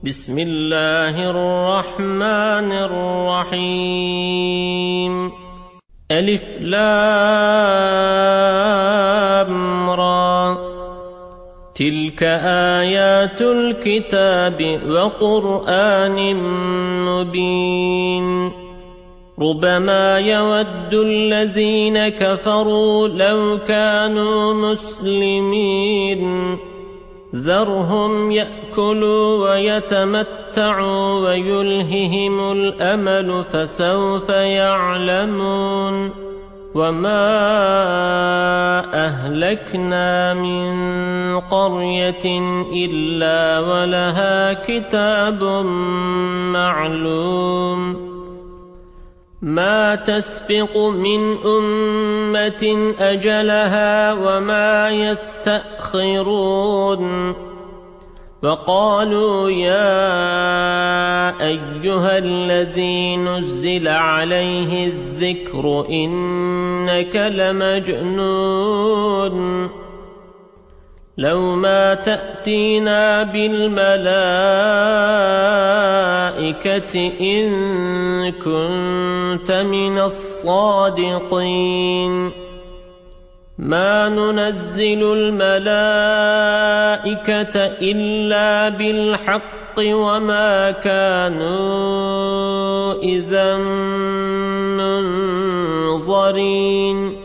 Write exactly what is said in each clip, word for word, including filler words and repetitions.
بسم الله الرحمن الرحيم ألف لام را تلك آيات الكتاب وقرآن مبين ربما يود الذين كفروا لو كانوا مسلمين ذرهم يأكلوا ويتمتعوا ويلههم الأمل فسوف يعلمون وما أهلكنا من قرية إلا ولها كتاب معلوم ما تسبق من أمة أجلها وما يستأخرون وقالوا يا أيها الذي نزل عليه الذكر إنك لمجنون لو ما تأتينا بالملائكة إن كنت من الصادقين ما ننزل الملائكة إلا بالحق وما كانوا إذا منظرين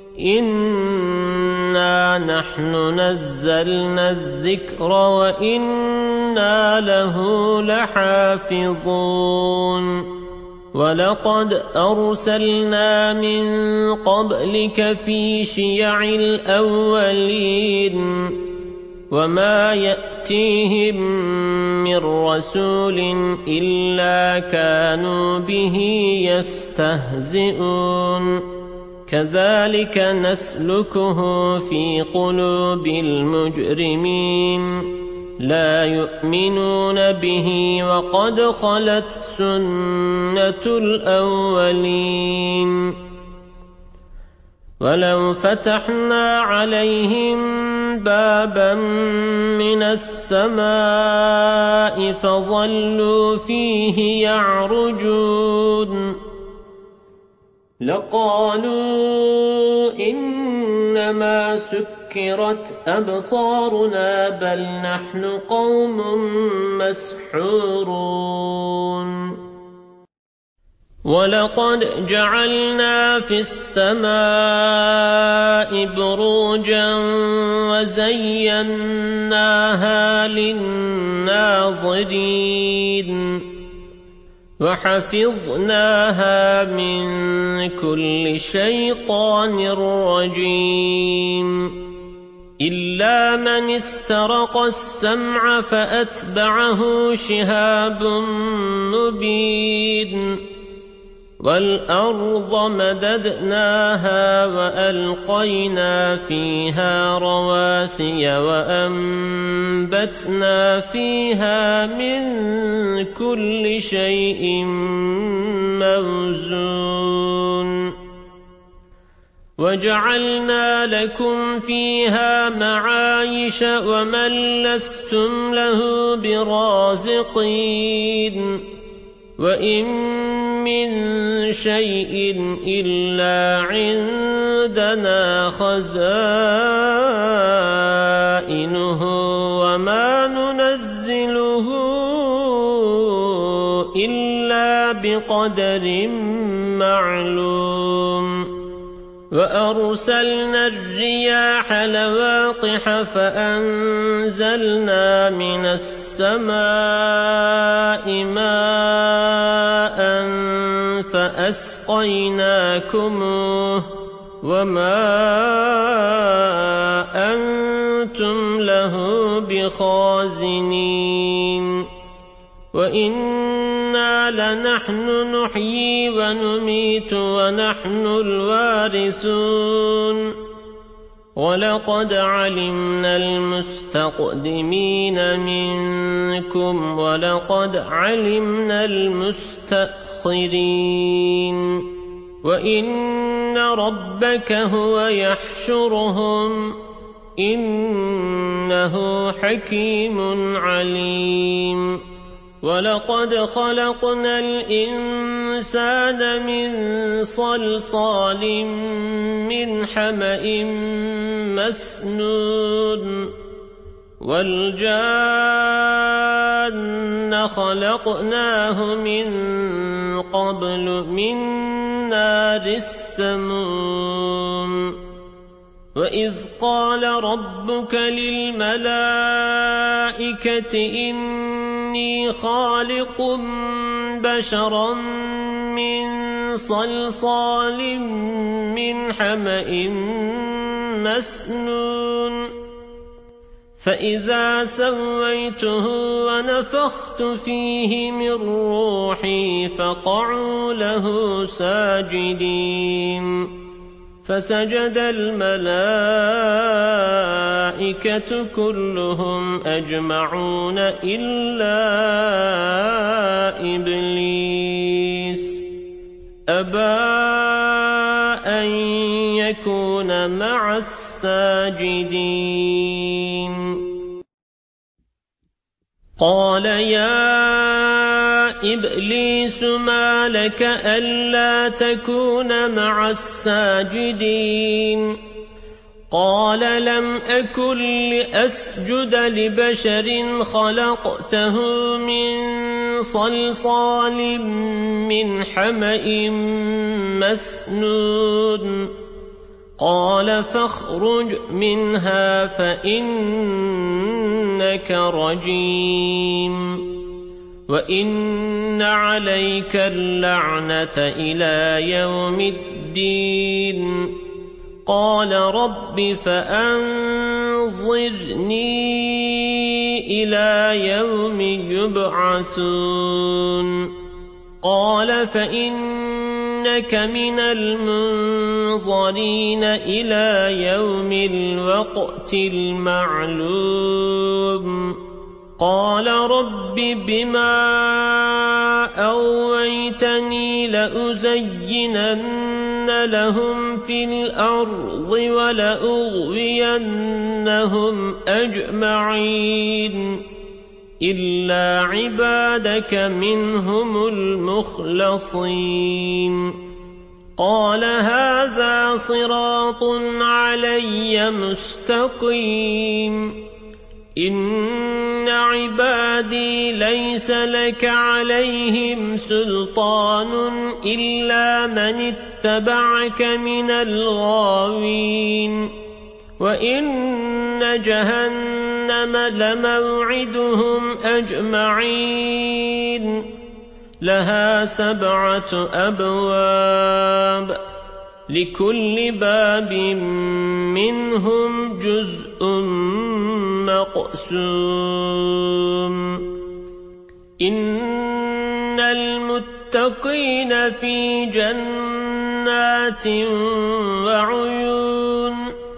إنا نحن نزلنا الذكر وإنا له لحافظون ولقد أرسلنا من قبلك في شيع الأولين وما يأتيهم من رسول إلا كانوا به يستهزئون كذلك نسلكه في قلوب المجرمين لا يؤمنون به وقد خلت سنة الأولين ولو فتحنا عليهم بابا من السماء فظلوا فيه يعرجون لقالوا إنما سكرت أبصارنا بل نحن قوم مسحورون ولقد جعلنا في السماء بروجا وزيناها للناظرين وحفظناها من كل شيطان رجيم إلا من استرق السمع فأتبعه شهاب مبين والأرض مددناها وألقينا فيها رواسي وأنبتنا فيها من كل شيء موزون وجعلنا لكم فيها معايش ومن لستم له برازقين وإن من شيء إلا عندنا خزائنه وما ننزله إلا بقدر معلوم وأرسلنا الرياح لواقح فأنزلنا من السماء ماء فأسقيناكموه وما أنتم له بخازنين وإنا لنحن نحيي ونميت ونحن الوارثون ولقد علمنا المستقدمين منكم ولقد علمنا المستأخرين وإن ربك هو يحشرهم إنه حكيم عليم ولقد خلقنا الإنسان من صلصال من حمأ مسنون والجان خلقناه من قبل من نار السموم وإذ قال ربك للملائكة إني خالق بشرا من صلصال من حمأ مسنون فإذا سويته ونفخت فيه من روحي فقعوا له ساجدين فسجد الملائكة كلهم أجمعون إلا إبليس أبى أن يكون مع الساجدين قال يا إبليس ما لك ألا تكون مع الساجدين قال لم أكن لأسجد لبشر خلقته من صلصال من حمأ مسنون قال فاخرج منها فإنك رجيم وإن عليك اللعنة إلى يوم الدين قال رب فأنظرني إلى يوم يبعثون قال فإنك من المنظرين إلى يوم الوقت المعلوم قال رب بما أويتني لأزينن لهم في الأرض ولأغوينهم أجمعين إلا عبادك منهم المخلصين قال هذا صراط علي مستقيم إن عبادي ليس لك عليهم سلطان إلا من اتبعك من الغاوين وإن جهنم لموعدهم أجمعين لها سبعة أبواب لكل باب منهم جزء مقسوم إن المتقين في جنات وعيون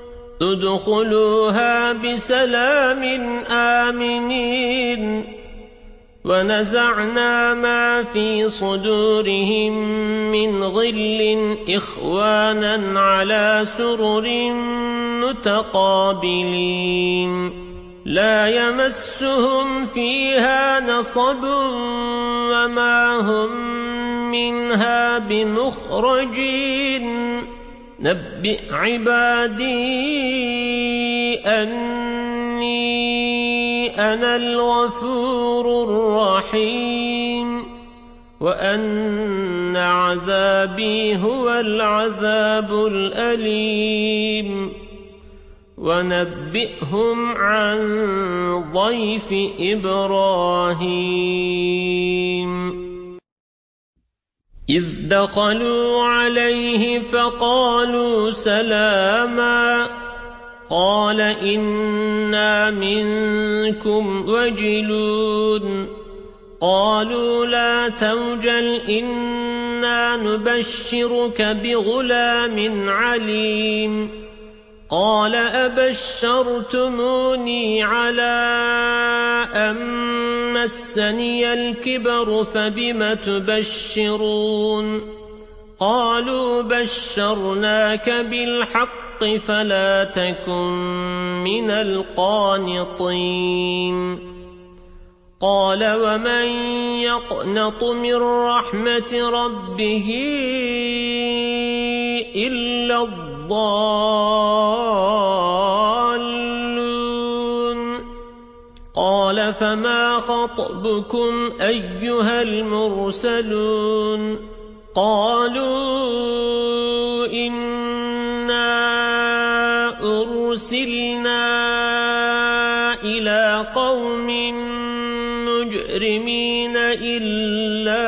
ادخلوها بسلام آمنين ونزعنا ما في صدورهم من غل إخوانا على سرر متقابلين لا يمسهم فيها نصب وما هم منها بمخرجين نبئ عبادي أني أنا الغفور الرحيم وأن عذابي هو العذاب الأليم ونبئهم عن ضيف إبراهيم إذ دخلوا عليه فقالوا سلاما قال إنا منكم وجلون قالوا لا توجل إنا نبشرك بغلام عليم قال أبشرتموني على أن مسني الكبر فبم تبشرون قالوا بشرناك بالحق فلا تكن من القانطين قال ومن يقنط من رحمة ربه إلا الضالون قال فما خطبكم أيها المرسلون قالوا إنا أرسلنا إلى قوم مجرمين إلا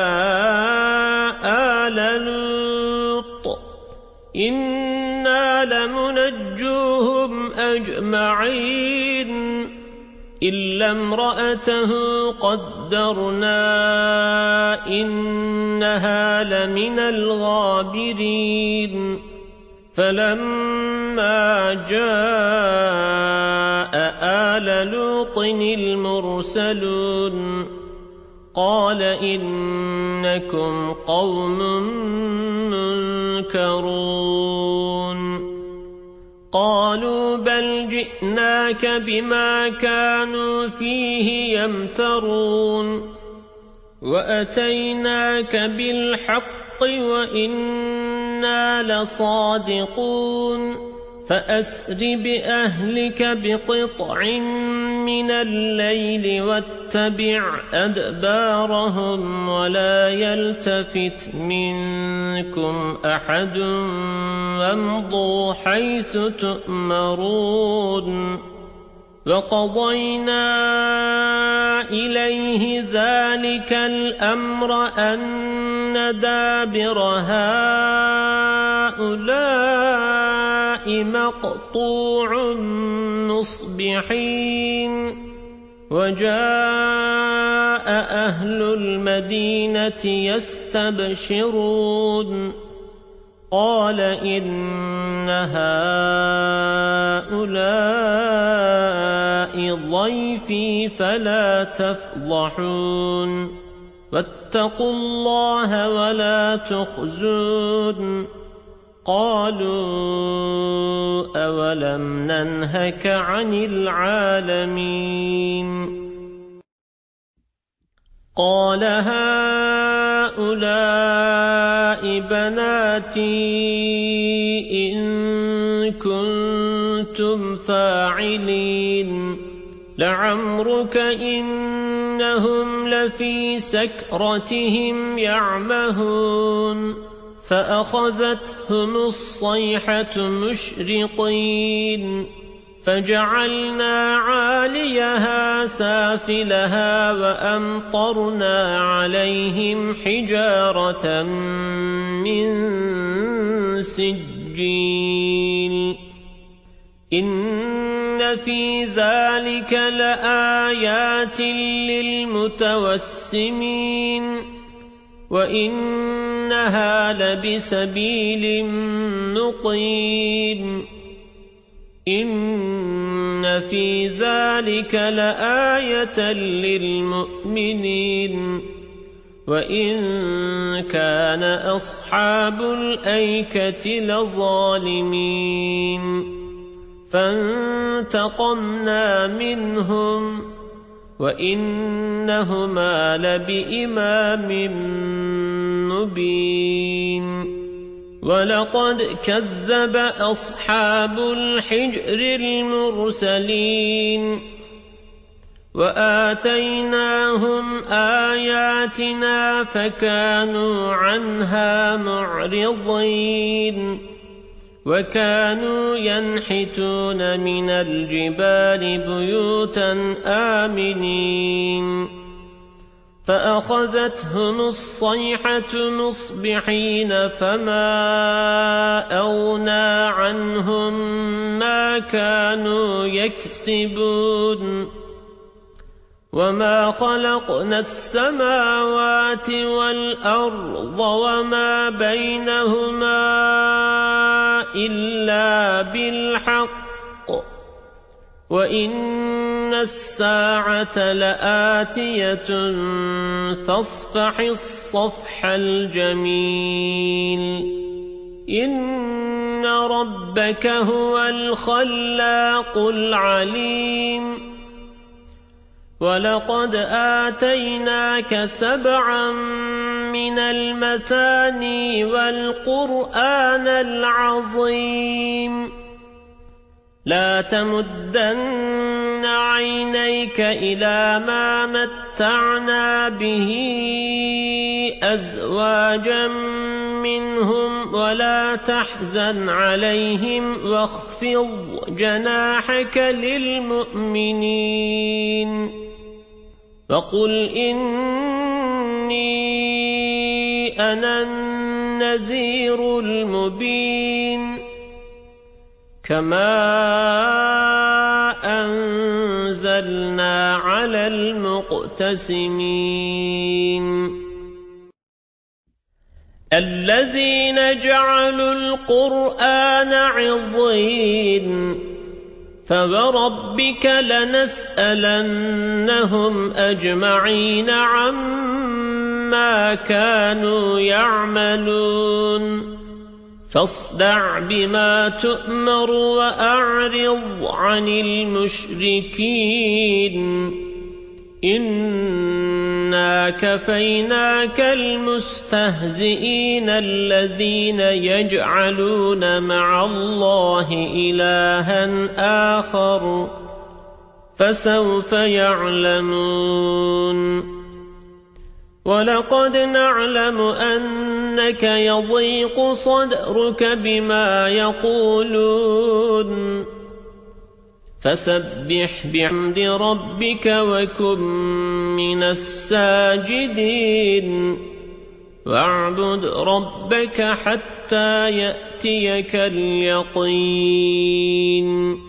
آل لوط إنا لمنجوهم أجمعين إلا امرأته قدرنا إنها لمن الغابرين فلما جاء آل لوط المرسلون قال إنكم قوم منكرون قالوا بل جئناك بما كانوا فيه يمترون وأتيناك بالحق وإنا لصادقون فأسر بأهلك بقطع من الليل واتبع أدبارهم ولا يلتفت منكم أحد وامضوا حيث تؤمرون وقضينا إليه ذلك الأمر أن دابر هؤلاء مقطوع مصبحين وجاء أهل المدينة يستبشرون قال إن هؤلاء ضيفي فلا تفضحون واتقوا الله ولا تخزون قالوا أولم ننهك عن العالمين قال هؤلاء بناتي إن كنتم فاعلين لعمرك إنهم لفي سكرتهم يعمهون فأخذتهم الصيحة مشرقين فجعلنا عاليها سافلها وأمطرنا عليهم حجارة من سجيل إن في ذلك لآيات للمتوسمين وإنها لبسبيل مقيم إن في ذلك لآية للمؤمنين وإن كان أصحاب الأيكة لظالمين فانتقمنا منهم وإنهما لبإمام مبين ولقد كذب أصحاب الحجر المرسلين وآتيناهم آياتنا فكانوا عنها معرضين وكانوا ينحتون من الجبال بيوتا آمنين فأخذتهم الصيحة مصبحين فما أغنى عنهم ما كانوا يكسبون وما خلقنا السماوات والأرض وما بينهما إلا بالحق وإن الساعة لآتية فاصفح الصفح الجميل إن ربك هو الخلاق العليم ولقد آتيناك سبعا من المثاني والقرآن العظيم لا تمدن عينيك إلى ما متعنا به أزواجا منهم ولا تحزن عليهم واخفض جناحك للمؤمنين وقل إني أنا النذير المبين كما أنزلنا على المقتسمين الذين جعلوا القرآن عضين فوربك لنسألنهم أجمعين عما كانوا يعملون فاصدع بما تؤمر وأعرض عن المشركين إنا كفيناك المستهزئين الذين يجعلون مع الله إلها آخر فسوف يعلمون ولقد نعلم أنك يضيق صدرك بما يقولون فسبح بحمد ربك وكن من الساجدين واعبد ربك حتى يأتيك اليقين